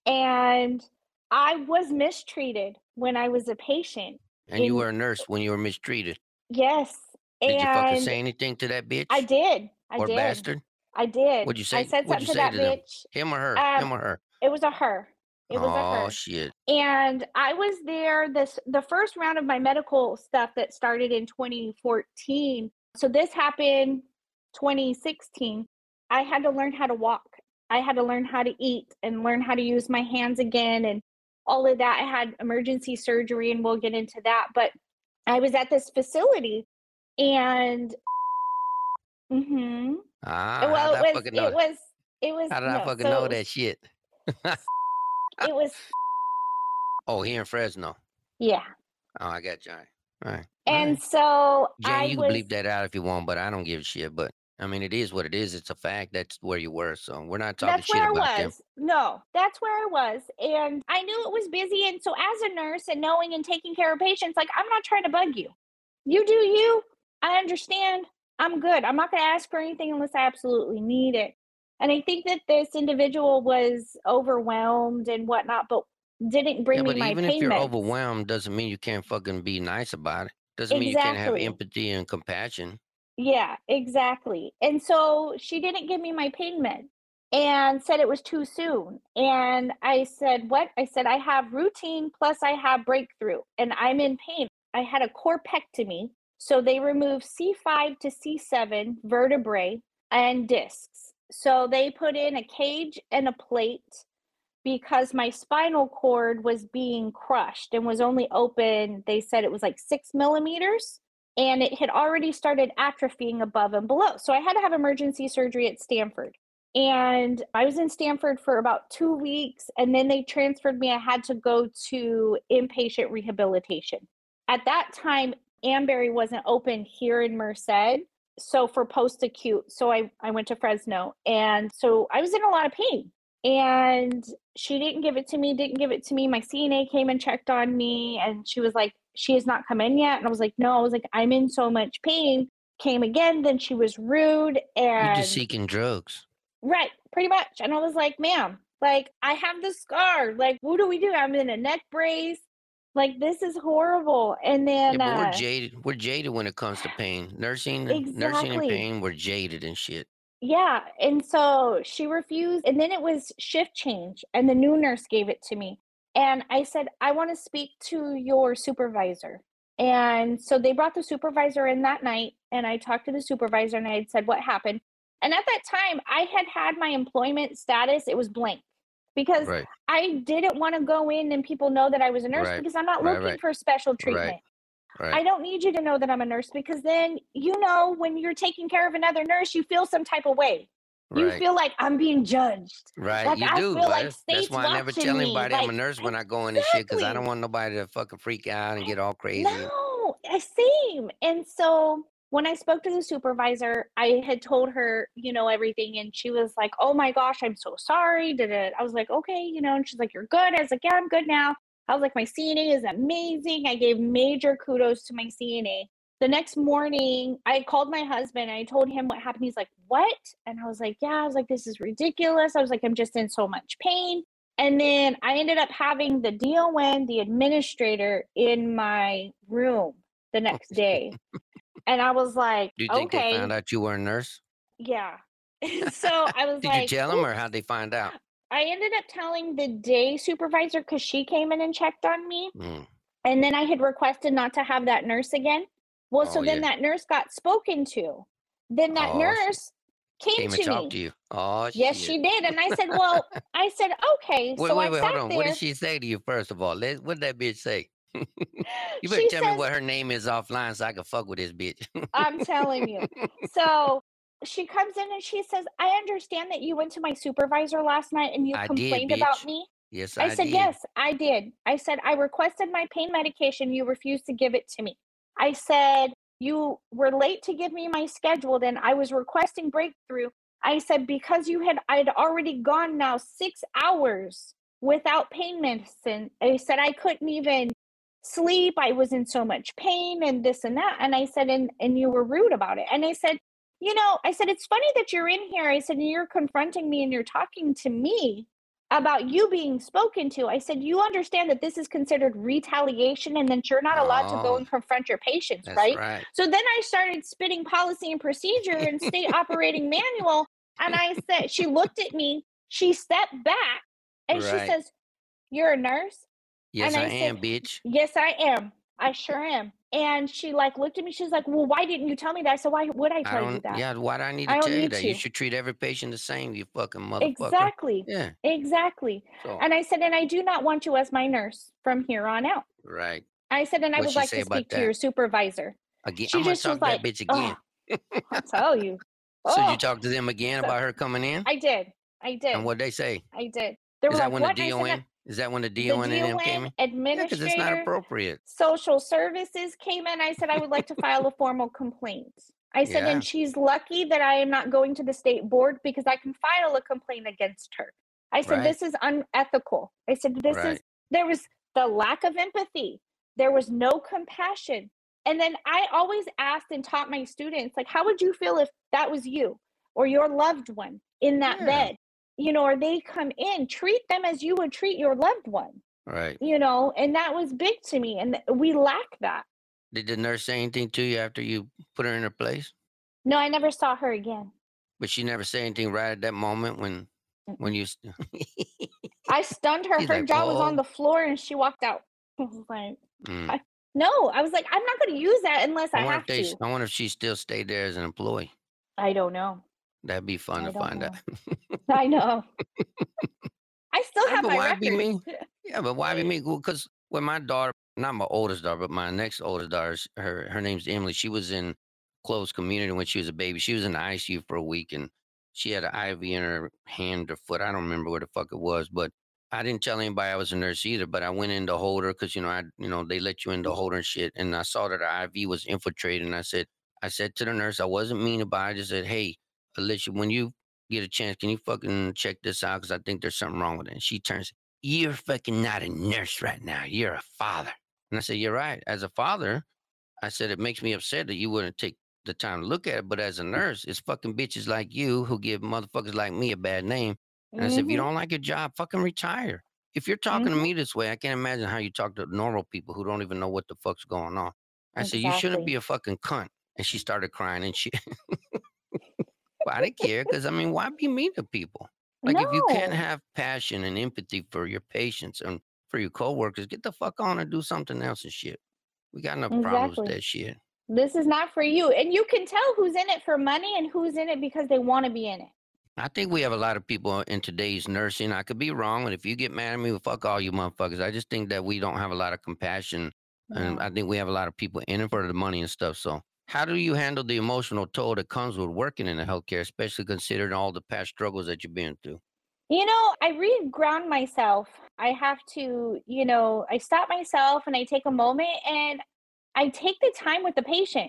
And I was mistreated when I was a patient. And you In were a nurse when you were mistreated. yes, Did you fucking and say anything to that I bitch did. I or did. bastard? I did. What'd you I say? said What'd something you to say that to them? bitch. Him or her? Um, Him or her? it was a her. It was a Oh her. shit. And I was there the first round of my medical stuff that started in 2014. So this happened 2016. I had to learn how to walk. I had to learn how to eat and learn how to use my hands again and all of that. I had emergency surgery and we'll get into that, but I was at this facility and mhm. How Well, did I fucking know that? it was How did I no, fucking so know that shit? it was Oh, here in Fresno. yeah. Oh, I got you. All right. All right. All And right. so Jane, I you can was bleep that out if you want, but I don't give a shit. But I mean, it is what it is. It's a fact. That's where you were. So we're not talking that's shit where I about them. was. No, that's where I was. And I knew it was busy. And so, as a nurse and knowing and taking care of patients, like, I'm not trying to bug you. You do you. I understand. I'm good. I'm not going to ask for anything unless I absolutely need it. And I think that this individual was overwhelmed and whatnot, but didn't Yeah, bring me but my even if pain you're meds. overwhelmed, doesn't mean you can't fucking be nice about it. Doesn't mean you can't have Exactly. empathy and compassion. Yeah, exactly. And so she didn't give me my pain med and said it was too soon. And I said, "What?" I said, "I have routine plus I have breakthrough and I'm in pain." I had a corpectomy. So they removed C5 to C7 vertebrae and discs. So they put in a cage and a plate because my spinal cord was being crushed and was only open, they said it was like 6 millimeters, and it had already started atrophying above and below. So I had to have emergency surgery at Stanford. And I was in Stanford for about 2 weeks, and then they transferred me. I had to go to inpatient rehabilitation. At that time, Amberry wasn't open here in Merced, so for post-acute, so I went to Fresno, and so I was in a lot of pain, and she didn't give it to me, didn't give it to me. My CNA came and checked on me, and she was like, "She has not come in yet," and I was like, "No," I was like, "I'm in so much pain." Came again, then she was rude, You just and seeking drugs. right, pretty much. And I was like, ma'am, like, I have the scar. Like, what do we do? I'm in a neck brace. Like, this is horrible. And Yeah, then, but we're jaded. We're jaded when it comes to pain. Nursing and exactly. pain, we're jaded and shit. Yeah. And so she refused. And then it was shift change, and the new nurse gave it to me. And I said, I want to speak to your supervisor. And so they brought the supervisor in that night, and I talked to the supervisor and I had said what happened. And at that time, I had had my employment status, it was blank because Right, I didn't want to go in and people know that I was a nurse right, because I'm not right, looking right, for special right, treatment. right, I don't need you to know that I'm a nurse because then, when you're taking care of another nurse, you feel some type of way. You right, feel like I'm being judged. right. Like You I do. feel like That's state's why I never tell watching me. anybody I'm Like a nurse when I go in and shit, because I don't exactly. want nobody to fucking freak out and I get all crazy. no, same. And so when I spoke to the supervisor, I had told her, everything, and she was like, "Oh my gosh, I'm so sorry." Did it? I was like, "Okay," and she's like, "You're good." I was like, "Yeah, I'm good now." I was like, "My CNA is amazing." I gave major kudos to my CNA. The next morning, I called my husband. I told him what happened. He's like, "What?" And I was like, "Yeah." I was like, "This is ridiculous." I was like, "I'm just in so much pain." And then I ended up having the DON, the administrator, in my room the next day. And I was like, Do you think they found okay, out you were a nurse? yeah. So I was Did you like, tell them, or how'd oops. they find out? I ended up telling the day supervisor because she came in and checked on me. Mm. And then I had requested not to have that nurse again. Well, so Oh then yeah. that nurse got spoken to. Then that Oh shit. nurse came Came and to talked me. to you. Oh Yes, shit. she did. And I said, well, okay. Wait, So wait, I wait, sat hold on. What did there. she say to you first of all? What did that bitch say? You better She tell me says, what her name is offline so I can fuck with this bitch. I'm telling you. So she comes in and she says, I understand that you went to my supervisor last night and you I did, complained about bitch. me. Yes, I I said, did. yes, I did. I said, I requested my pain medication. You refused to give it to me. I said, you were late to give me my schedule. Then I was requesting breakthrough. I said, because I'd already gone now 6 hours without pain medicine. I said, I couldn't even sleep. I was in so much pain and this and that. And I said, and you were rude about it. And I said, I said, it's funny that you're in here. I said, and you're confronting me and you're talking to me about you being spoken to. I said, you understand that this is considered retaliation and that you're not allowed to go Oh, and confront your patients, that's right? right. So then I started spitting policy and procedure and state operating manual. And I said, she looked at me, she stepped back, and she Right. says, you're a nurse? Yes, And I I said, am, bitch. yes, I am. I sure am. And she like looked at me. She's like, well, why didn't you tell me that? I said, why would I I tell you don't, that? yeah, why do I need to I don't tell you need that? You to. should treat every patient the same, you fucking motherfucker. Exactly. Yeah. Exactly. So, And I said, and I do not want you as my nurse from here on out. right. I said, and I What'd would she like say to about speak to that? your supervisor. Again, She I'm gonna just was talk to that like, bitch oh, again. I'll tell you. So you Oh, talked to them again so about her coming in? I did. I And did. what'd they say? I did. They were Is that like, when the what? And I said, no, DON? Is that when the the DON and them came DON in? Yeah, because it's not administrator, appropriate. social services came in. I said, I would like to file a formal complaint. I said, and Yeah, she's lucky that I am not going to the state board because I can file a complaint against her. I said, right, this is unethical. I said, right. there was the lack of empathy. There was no compassion. And then I always asked and taught my students, like, how would you feel if that was you or your loved one in that Yeah, bed? Or they come in, treat them as you would treat your loved one, right. and that was big to me. And we lack that. Did the nurse say anything to you after you put her in her place? No, I never saw her again. But she never said anything right at that moment when Mm-mm. you. I stunned her. She's Her like, jaw was on oh. the floor and she walked out. I was like, Mm. I, no, I was like, I'm not going to use that unless I have to. I wonder if she still stayed there as an employee. I don't know. That'd be fun I to don't find out. know. I know. I still Yeah, have but my why be record. me? Yeah, but why be me? Because when my daughter, not my oldest daughter, but my next oldest daughter, her name's Emily. She was in closed community when she was a baby. She was in the ICU for a week, and She had an IV in her hand or foot. I don't remember what the fuck it was, but I didn't tell anybody I was a nurse either. But I went in to hold her because they let you in to hold her and shit. And I saw that her IV was infiltrated. And I said to the nurse, I wasn't mean about it. I just said, hey, Alicia, when you get a chance, can you fucking check this out? Because I think there's something wrong with it. And she turns, you're fucking not a nurse right now. You're a father. And I said, you're right. As a father, I said, it makes me upset that you wouldn't take the time to look at it. But as a nurse, it's fucking bitches like you who give motherfuckers like me a bad name. And I said, if you Mhm. don't like your job, fucking retire. If you're talking to Mhm. me this way, I can't imagine how you talk to normal people who don't even know what the fuck's going on. I said, you shouldn't be Exactly. a fucking cunt. And she started crying and shit. But I didn't care because, I mean, why be mean to people? Like, if you can't No. have passion and empathy for your patients and for your coworkers, get the fuck on and do something else and shit. We got enough problems with Exactly. that shit. This is not for you. And you can tell who's in it for money and who's in it because they want to be in it. I think we have a lot of people in today's nursing. I could be wrong, and if you get mad at me, well, fuck all you motherfuckers. I just think that we don't have a lot of compassion, and I No. think we have a lot of people in it for the money and stuff. So, how do you handle the emotional toll that comes with working in the healthcare, especially considering all the past struggles that you've been through? I re-ground myself. I have to, I stop myself and I take a moment and I take the time with the patient.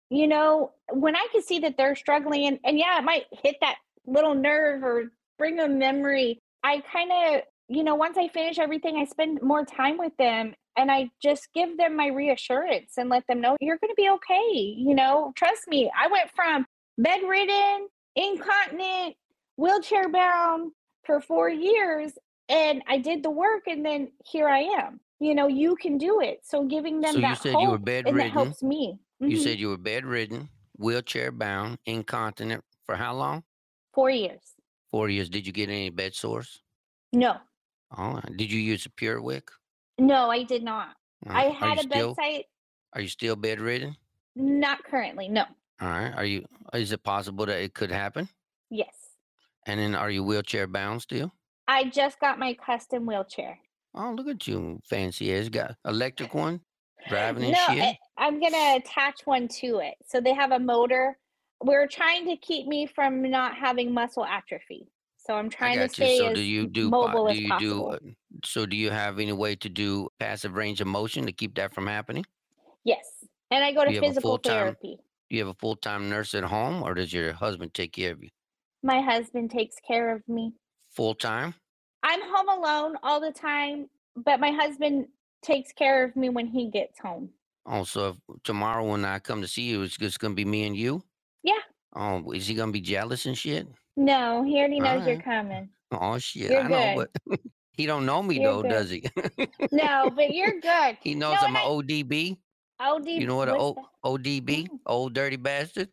When I can see that they're struggling and yeah, it might hit that little nerve or bring a memory. I kind of, once I finish everything, I spend more time with them and I just give them my reassurance and let them know you're going to be okay. Trust me. I went from bedridden, incontinent, wheelchair bound for 4 years and I did the work and then here I am. You can do it. So giving So them you that said you were hope and that bedridden. helps me. You said you were bedridden, wheelchair bound, incontinent for how long? 4 years. 4 years. Did you get any bed sores? No, Oh, did you use a PureWick? no, I did not. I Are had you a still bedside, bedridden? not currently. No. All right. Is it possible that it could happen? Yes. And then are you wheelchair bound still? I just got my custom wheelchair. Oh, look at you, fancy ass. Got electric one, driving and No, shit. I'm gonna attach one to it. So they have a motor. We're trying to keep me from not having muscle atrophy. So I'm I trying to got you. stay So do as you do mobile do as you do possible. so do you have any way to do passive range of motion to keep that from happening? Yes. And I go Do to you have a physical full time therapy. do you have a full time nurse at home, or does your husband take care of you? My husband takes care of me. Full time? I'm home alone all the time, but my husband takes care of me when he gets home. Oh, so if tomorrow when I come to see you, it's just gonna be me and you? Yeah. Oh, is he gonna be jealous and shit? No, he already All knows you're right. coming. Oh shit, You're I know, good. but he don't know me You're though, good. does he? No, but you're good. He No, knows I'm and a ODB. You know what a what's that? ODB? No. Old dirty bastard.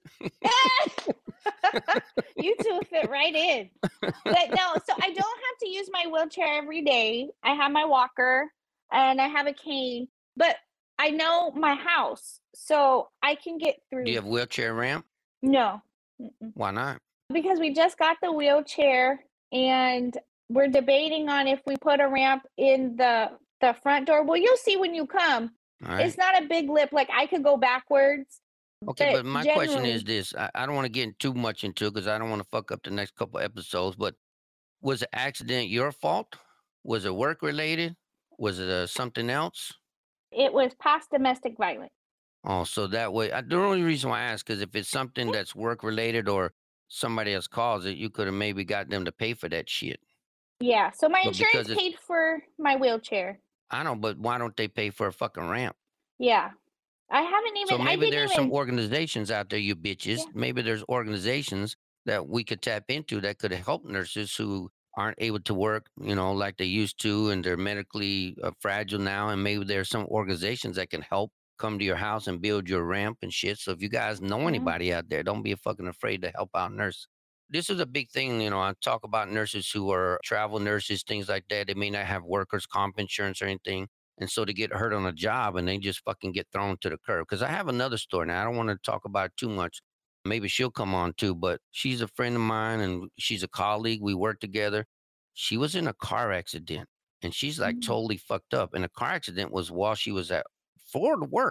You two fit right in. But no, so I don't have to use my wheelchair every day. I have my walker and I have a cane, but I know my house, so I can get Do you through. have wheelchair ramp? No. Mm-mm. Why not? Because we just got the wheelchair and we're debating on if we put a ramp in the front door. Well, you'll see when you come. All right. It's not a big lip. Like I could go backwards, Okay, but but my question is generally, this. I don't want to get too much into it because I don't want to fuck up the next couple episodes, but was the accident your fault? Was it work related? Was it something else? it was past domestic violence. Oh, so that way, the only reason why I ask is if it's something Yeah. that's work related or somebody else calls it, you could have maybe got them to pay for that shit. Yeah. So my But insurance because it's, paid for my wheelchair. I don't, but why don't they pay for a fucking ramp? Yeah. So I maybe didn't there's some even, organizations out there, you bitches. yeah. Maybe there's organizations that we could tap into that could help nurses who aren't able to work, like they used to, and they're medically fragile now. And maybe there's some organizations that can help come to your house and build your ramp and shit. So if you guys know Mm, anybody out there, don't be fucking afraid to help out nurses. This is a big thing, I talk about nurses who are travel nurses, things like that. They may not have workers' comp insurance or anything, and so they get hurt on a job and they just fucking get thrown to the curb. Because I have another story now. I don't want to talk about it too much. Maybe she'll come on too, but she's a friend of mine and she's a colleague. We work together. She was in a car accident and she's like mm. totally fucked up. And the car accident was while she was at Ford work.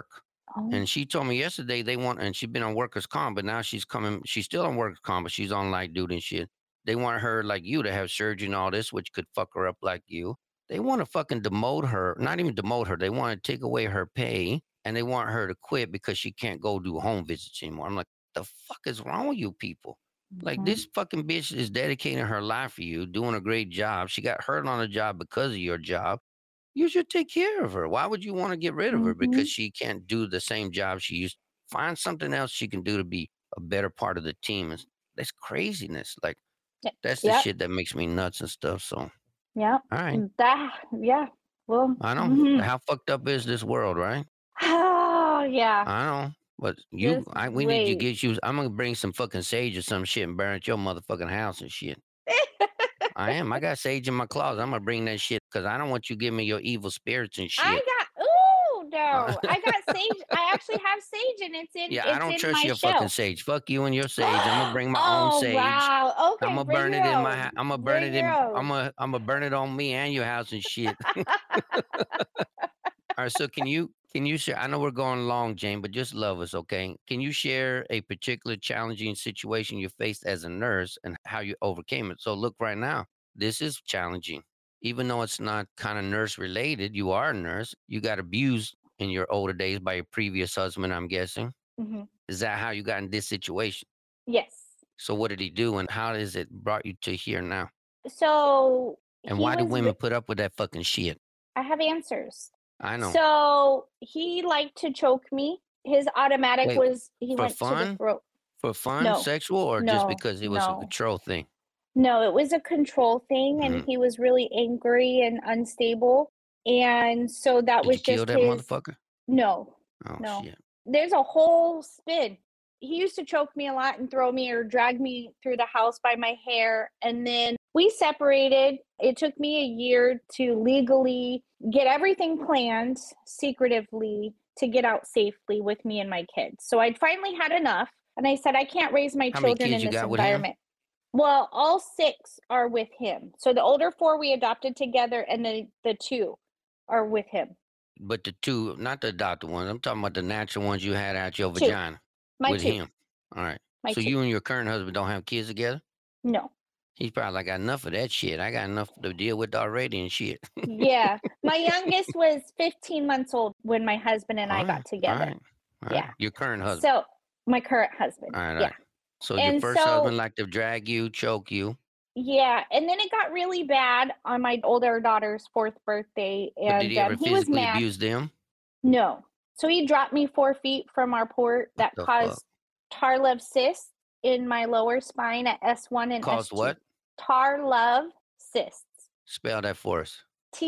Oh. And she told me yesterday and she's been on workers' comp, but now she's still on workers' comp, but she's on light duty and shit. They want her like you to have surgery and all this, which could fuck her up like you. They want to fucking demote her, not even demote her. They want to take away her pay and they want her to quit because she can't go do home visits anymore. I'm like, the fuck is wrong with you people? Like, Mhm. this fucking bitch is dedicating her life for you, doing a great job. She got hurt on the job because of your job. You should take care of her. Why would you want to get rid of her because Mhm. she can't do the same job she used? Find something else she can do to be a better part of the team. That's craziness. Like, Y that's the Yep, shit that makes me nuts and stuff. So, all yep. right, Yeah, well, I know. mhm. How fucked up is this world, right? Oh, yeah, I know. But just we need you to wait. get you. I'm gonna bring some fucking sage or some shit and burn at your motherfucking house and shit. I am. I got sage in my closet. I'm gonna bring that shit because I don't want you giving me your evil spirits and I shit. got ooh, Uh, no. I got sage. I actually have sage and Yeah, I it's don't in trust my your fucking shelf. sage. Fuck you and your sage. I'm gonna bring my own Oh, sage. wow. I'm Okay, gonna bring burn your it in own. I'm gonna burn Bring it your in. own. I'm gonna burn it on me and your house and shit. All right. So can you share? I know we're going long, Jane, but just love us, okay? Can you share a particular challenging situation you faced as a nurse and how you overcame it? So look, right now, this is challenging, even though it's not kind of nurse related. You are a nurse. You got abused in your older days by your previous husband, I'm guessing. Mhm. Is that how you got in this situation? Yes. So what did he do, and how has it brought you to here now? So, And he why do was women put up with that fucking shit? I have answers. I know. So, he liked to choke me. His automatic Wait, was he for went to the fun? throat. For fun, No. sexual, or just No. because it was a No. control thing? No, it was a control thing, and Mhm. he was really angry and unstable, and so that Did you was kill just that his motherfucker? no, Oh no. shit. There's a whole spin. He used to choke me a lot and throw me or drag me through the house by my hair, and then we separated. It took me a year to legally get everything planned secretively to get out safely with me and my kids. So I'd finally had enough, and I said, "I can't raise my How many children kids in you this got with him? environment." Well, all 6 are with him. So the older 4 we adopted together, and the 2 are with him. But the two, not the adopted ones. I'm talking about the natural ones you had out your 2. vagina My with 2. him. All right. My So 2. you and your current husband don't have kids together? No. He's probably like, got enough of that shit. I got enough to deal with already and shit. Yeah. My youngest was 15 months old when my husband and I All right. got All together. right. All right. Yeah. Your current husband. So my current husband. All right. All Yeah. right. So your And first husband so liked to drag you, choke you. yeah, and then it got really bad on my older daughter's 4th birthday, But did and, he ever he was physically mad. abuse them? No. So he dropped me 4 feet from our port What that the fuck? caused Tarlov cysts in my lower spine at S1 and Caused S2. what? Tarlov cysts. Spell that for us.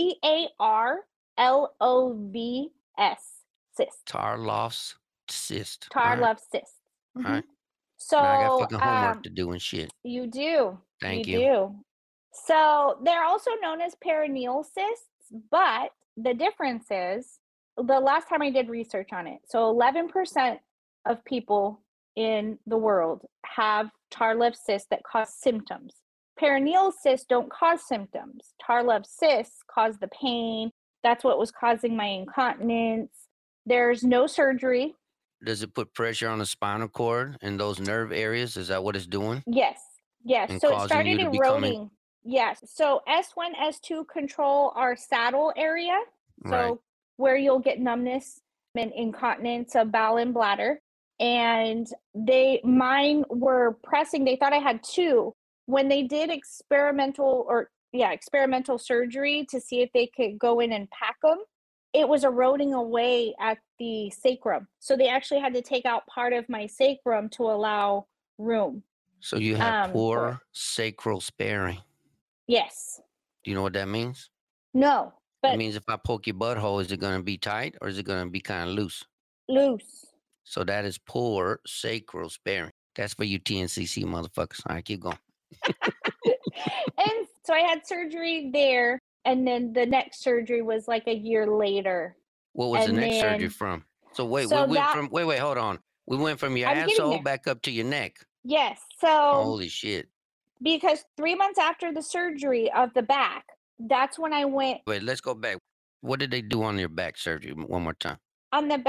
Tarlovs. Cysts. Tarloff's cyst. All right. Tarlov cysts. All Mhm. right. Now I got So, fucking homework to do and shit. you do. You Thank you. do. So, they're also known as perineal cysts, but the difference is the last time I did research on it, so 11% of people in the world have Tarlov cysts that cause symptoms. Perineal cysts don't cause symptoms. Tarlov cysts cause the pain. That's what was causing my incontinence. There's no surgery. Does it put pressure on the spinal cord and those nerve areas? Is that what it's doing? Yes, yes. And So it causing started you to becoming eroding. Yes. So S1, S2 control our saddle area. right. So where you'll get numbness and incontinence of bowel and bladder. And mine were pressing. They thought I had 2. When they did experimental surgery to see if they could go in and pack them, it was eroding away at the sacrum. So they actually had to take out part of my sacrum to allow room So you have for it. poor sacral sparing. Yes. Do you know what that means? No, It but means if I poke your butthole, is it going to be tight or is it going to be kind of loose? loose. So that is poor sacral sparing. That's for you TNCC motherfuckers. All right, keep going. And so I had surgery there, and then the next surgery was like a year later. What was the And next surgery then from? So wait, we so went that from wait, hold on. We went from your I'm getting asshole there. back up to your neck. Yes. So Holy shit. because 3 months after the surgery of the back, that's when I went Wait, let's go back. What did they do on your back surgery one more time? on the back.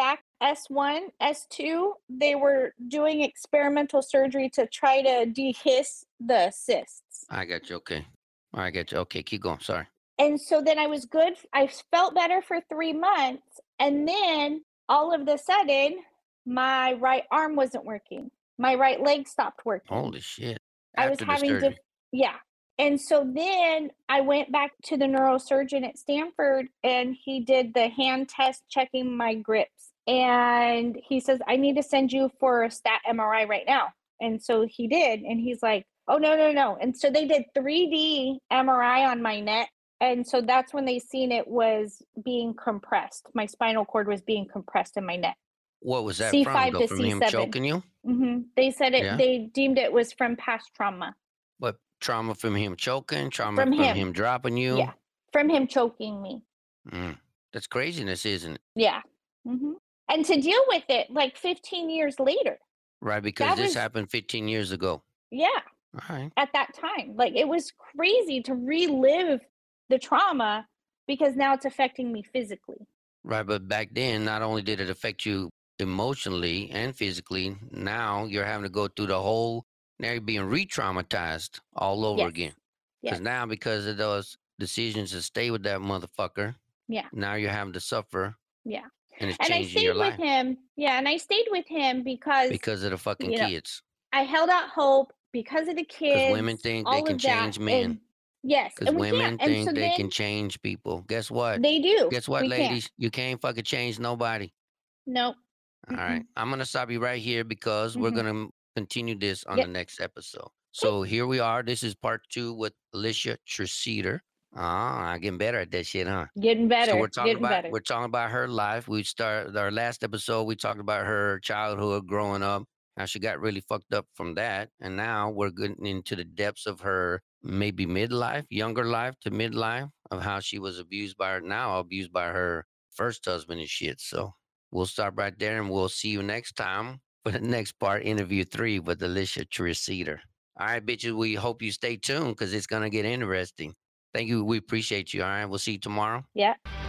S1, S2, they were doing experimental surgery to try to dehiss the cysts. I got you. Okay. I got you. Okay, keep going. Sorry. And so then I was good. I felt better for 3 months. And then all of the sudden, my right arm wasn't working. My right leg stopped working. Holy shit. I was After the having surgery. yeah. And so then I went back to the neurosurgeon at Stanford and he did the hand test checking my grips. And he says, I need to send you for a stat MRI right now. And so he did. And he's like, oh, no, no, no. And so they did 3D MRI on my neck. And so that's when they seen it was being compressed. My spinal cord was being compressed in my neck. What was that from, C5 though? to From him C7. choking you? They said Yeah. they deemed it was from past trauma. What, trauma from him choking? Trauma From from him. him dropping you? Yeah. From him choking me. That's craziness, isn't it? Yeah. And to deal with it like 15 years later. Right, because this happened 15 years ago. Yeah. All right. At that time. Like it was crazy to relive the trauma because now it's affecting me physically. Right, but back then, not only did it affect you emotionally and physically, now you're having to go through the whole, now you're being re-traumatized all over again. Because now, because of those decisions to stay with that motherfucker, now you're having to suffer. Yeah. And it's And I changing your stayed with life him. Yeah. And I stayed with him because of the fucking you know, kids. I held out hope because of the Because kids. women think they all can of that. change men. And yes. Because And we women can't. And so think they then can change people. Guess what? they do. Guess what, We ladies? can't. You can't fucking change nobody. Nope. All right. I'm going to stop you right here because we're going to continue this on the next episode. So here we are. This is part 2 with Alicia Treseter. I'm getting better at that shit, huh? Getting better. So we're talking about her life. We started our last episode. We talked about her childhood, growing up, how she got really fucked up from that, and now we're getting into the depths of her maybe midlife, younger life to midlife, of how she was abused by her first husband and shit. So we'll stop right there, and we'll see you next time for the next part, interview 3 with Alicia Treseter. All right, bitches. We hope you stay tuned because it's gonna get interesting. Thank you. We appreciate you. All right. We'll see you tomorrow. Yeah.